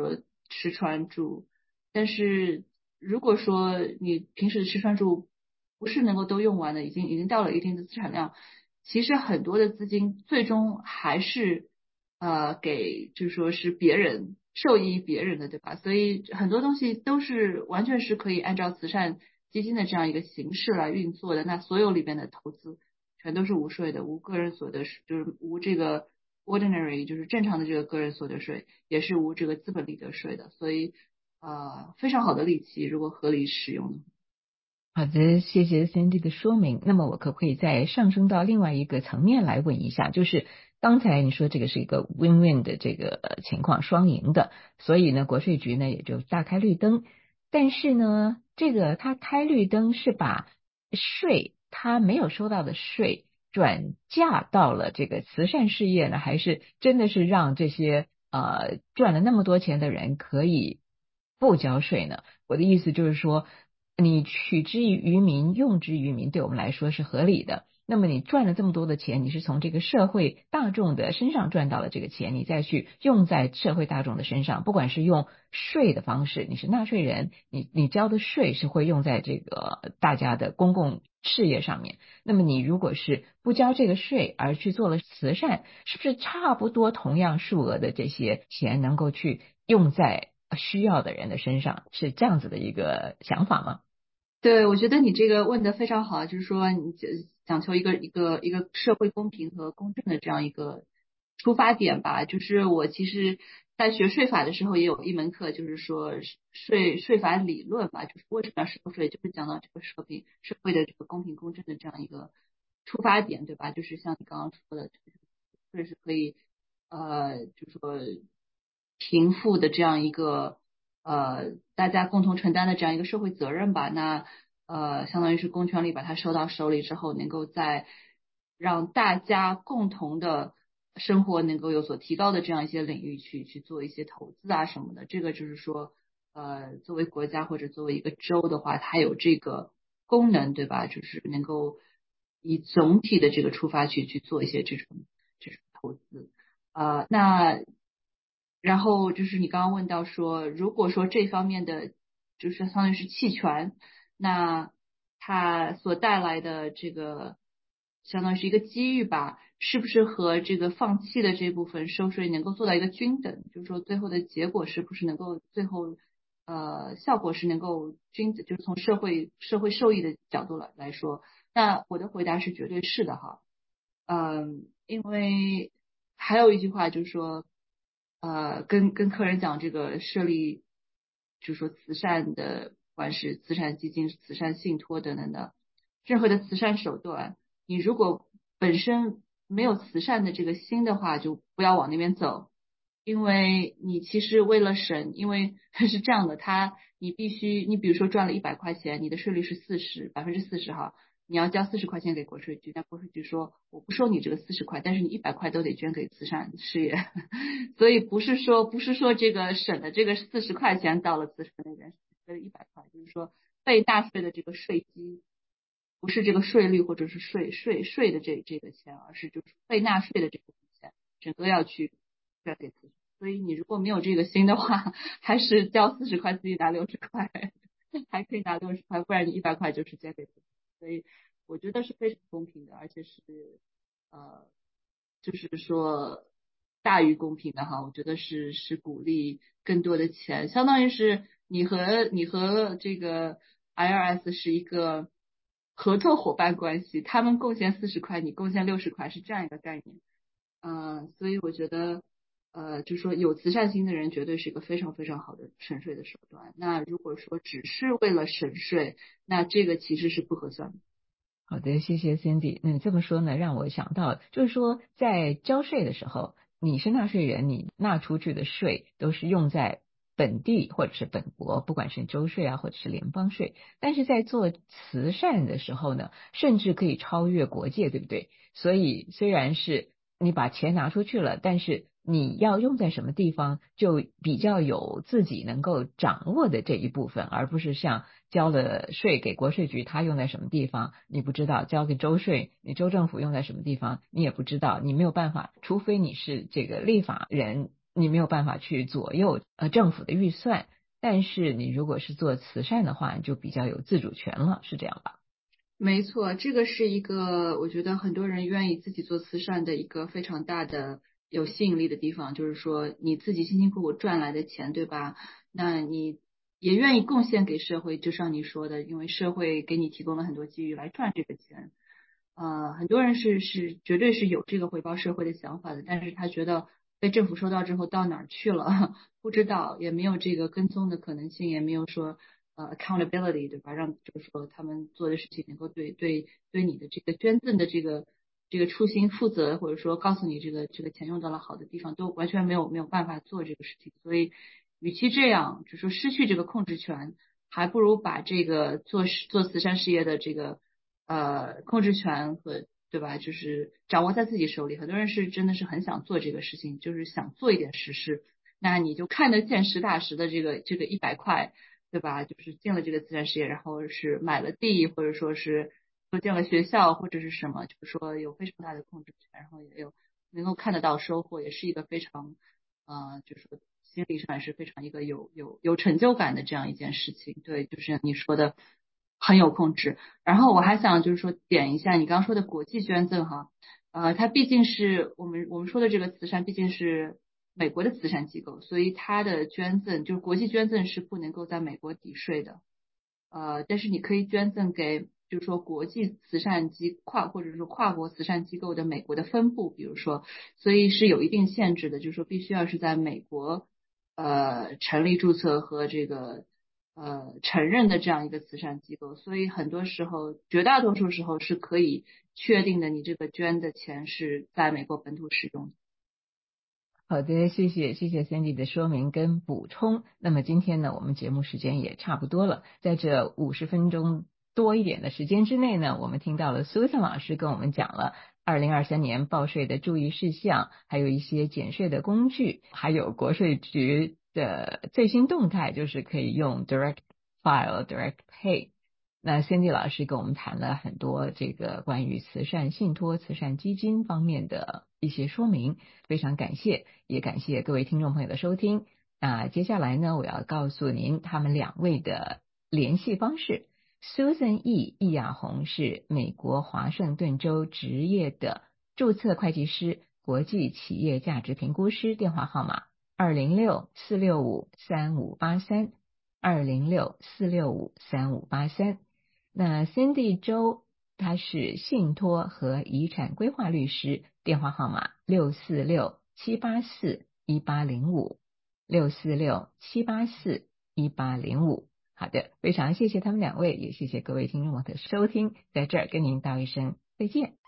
吃穿住。但是如果说你平时的吃穿住不是能够都用完的，已经到了一定的资产量，其实很多的资金最终还是给就是说是别人受益别人的，对吧？所以很多东西都是完全是可以按照慈善基金的这样一个形式来运作的。那所有里边的投资全都是无税的，无个人所得税，就是无这个 ordinary 就是正常的这个个人所得税，也是无这个资本利得税的。所以非常好的利器，如果合理使用的话。 好的，谢谢 Cindy 的说明。那么我可不可以再上升到另外一个层面来问一下，就是刚才你说这个是一个 win-win 的这个情况，双赢的，所以呢，国税局呢也就大开绿灯。但是呢，这个他开绿灯是把税他没有收到的税转嫁到了这个慈善事业呢，还是真的是让这些赚了那么多钱的人可以不交税呢？我的意思就是说，你取之于民，用之于民，对我们来说是合理的。那么你赚了这么多的钱，你是从这个社会大众的身上赚到了这个钱，你再去用在社会大众的身上，不管是用税的方式，你是纳税人，你交的税是会用在这个大家的公共事业上面。那么你如果是不交这个税而去做了慈善，是不是差不多同样数额的这些钱能够去用在需要的人的身上？是这样子的一个想法吗？ 对，我觉得你这个问的非常好，就是说你讲求一个社会公平和公正的这样一个出发点吧。就是我其实在学税法的时候也有一门课，就是说税法理论吧，就是为什么要收税，就是讲到这个社会的这个公平公正的这样一个出发点，对吧？就是像你刚刚说的，税是可以就是说贫富的这样一个大家共同承担的这样一个社会责任吧。那相当于是公权力把它收到手里之后，能够在让大家共同的生活能够有所提高的这样一些领域去做一些投资啊什么的。这个就是说作为国家或者作为一个州的话，它有这个功能，对吧？就是能够以总体的这个出发去做一些这种投资。那然后就是你刚刚问到说，如果说这方面的就是相当于是弃权，那它所带来的这个相当于是一个机遇吧，是不是和这个放弃的这部分收税能够做到一个均等？就是说最后的结果是不是能够最后效果是能够就是从社会受益的角度来说，那我的回答是绝对是的哈。因为还有一句话就是说，跟客人讲这个设立，就是说慈善的，不管是慈善基金、慈善信托等等的，任何的慈善手段，你如果本身没有慈善的这个心的话，就不要往那边走。因为你其实为了省，因为是这样的，你必须，你比如说赚了100块钱，你的税率是40%哈，你要交40块钱给国税局，那国税局说我不收你这个40块，但是你100块都得捐给慈善事业，所以不是说这个省的这个40块钱到了慈善那边，这个100块，就是说被纳税的这个税基不是这个税率或者是税的这个钱，而是就是被纳税的这部分钱，整个要去捐给慈善。所以你如果没有这个心的话，还是交40块自己拿60块，还可以拿60块，不然你100块就是捐给慈善。所以我觉得是非常公平的，而且是就是说大于公平的哈。我觉得是鼓励更多的钱，相当于是你和这个 IRS 是一个合作伙伴关系，他们贡献40块，你贡献60块，是这样一个概念。所以我觉得就是说有慈善心的人绝对是一个非常非常好的省税的手段。那如果说只是为了省税，那这个其实是不合算的。 好的，谢谢 Cindy。那你这么说呢，让我想到，就是说在交税的时候，你是纳税人，你纳出去的税都是用在本地或者是本国，不管是州税啊，或者是联邦税。但是在做慈善的时候呢，甚至可以超越国界，对不对？所以虽然是你把钱拿出去了，但是你要用在什么地方，就比较有自己能够掌握的这一部分，而不是像交了税给国税局，他用在什么地方你不知道；交给州税，你州政府用在什么地方你也不知道，你没有办法，除非你是这个立法人， 你没有办法去左右政府的预算，但是你如果是做慈善的话，你就比较有自主权了，是这样吧？ 没错，这个是一个我觉得很多人愿意自己做慈善的一个非常大的有吸引力的地方，就是说你自己辛辛苦苦赚来的钱，对吧？那你也愿意贡献给社会，就像你说的，因为社会给你提供了很多机遇来赚这个钱。很多人是绝对是有这个回报社会的想法的，但是他觉得被政府收到之后到哪儿去了不知道，也没有这个跟踪的可能性，也没有说accountability 对吧？让就是说他们做的事情能够对你的这个捐赠的这个初心负责，或者说告诉你这个钱用到了好的地方，都完全没有办法做这个事情。所以与其这样，就说失去这个控制权，还不如把这个做慈善事业的这个控制权和对吧，就是掌握在自己手里。很多人是真的是很想做这个事情，就是想做一点实事。那你就看得见实打实的这个100块，对吧？就是进了这个慈善事业，然后是买了地，或者说是修建了学校，或者是什么，就是说有非常大的控制权，然后也有能够看得到收获，也是一个非常就是说心理上也是非常一个有成就感的这样一件事情。对，就是你说的很有控制。然后我还想就是说点一下你刚刚说的国际捐赠哈，它毕竟是我们说的这个慈善毕竟是美国的慈善机构，所以它的捐赠就是国际捐赠是不能够在美国抵税的。但是你可以捐赠给就是说国际慈善或者说跨国慈善机构的美国的分部，比如说，所以是有一定限制的，就是说必须要是在美国成立注册和这个承认的这样一个慈善机构，所以很多时候绝大多数时候是可以确定的，你这个捐的钱是在美国本土使用的。 好的，谢谢 Cindy 的说明跟补充。那么今天呢，我们节目时间也差不多了，在这50分钟多一点的时间之内呢，我们听到了 Susan 老师跟我们讲了2023年报税的注意事项，还有一些减税的工具，还有国税局的最新动态，就是可以用 Direct File Direct Pay。那 Cindy 老师跟我们谈了很多这个关于慈善信托、慈善基金方面的一些说明，非常感谢，也感谢各位听众朋友的收听。那接下来呢，我要告诉您他们2位的联系方式。Susan 易亚红是美国华盛顿州执业的注册会计师、国际企业价值评估师，电话号码206-465-3583 206-465-3583。那 Cindy 周他是信托和遗产规划律师，电话号码646-784-1805 646-784-1805。好的，非常谢谢他们2位，也谢谢各位听众的收听，在这儿跟您道一声再见。